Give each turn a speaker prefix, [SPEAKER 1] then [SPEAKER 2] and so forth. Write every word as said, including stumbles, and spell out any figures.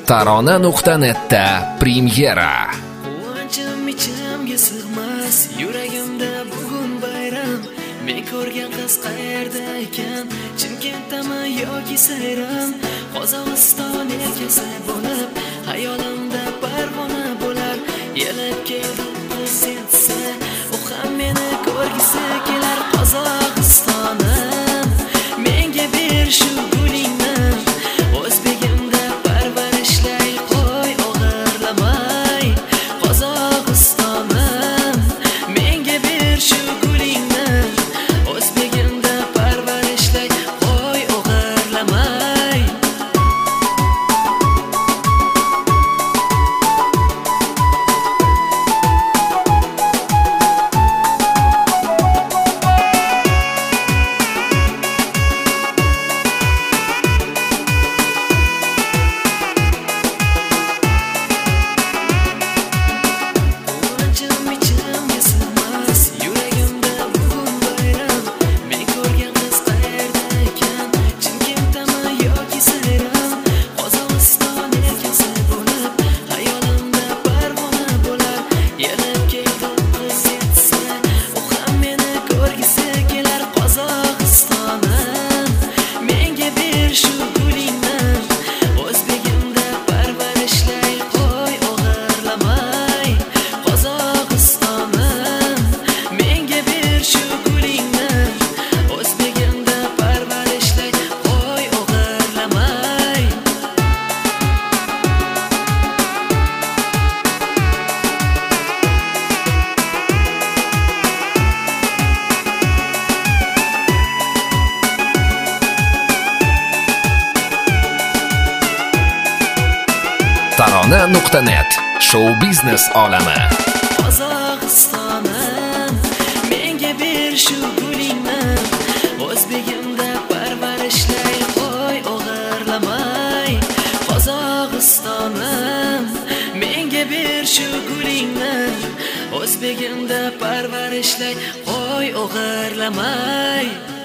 [SPEAKER 1] Tarona nuqta netda premyera.
[SPEAKER 2] Quvonchim ichimga sig'mas, yuragimda bugun bayram. Men ko'rgan qiz qayerda ekan? Chimkentdami yoki Sayram? Qozog'iston erkasi bo'lib, hayolimda parvona bo'lar. Yelib keldi qiz etsa, u ham meni ko'rgisi kelar. Qozog'istonim, menga ber shu gulingni. O'zbegimda parvarishlay qo'y, o'g'irlamay. Qozog'istonim, menga ber shu gulingni. O'zbegimda parvarishlay qo'y, o'g'irlamay.
[SPEAKER 1] Tarona nuqta net show biznes olami.
[SPEAKER 2] Qozog'istonim, menga ber shu gulingni. O'zbegimda parvarishlay qo'y, o'g'irlamay. Qozog'istonim, menga ber shu gulingni. O'zbegimda parvarishlay qo'y, o'g'irlamay.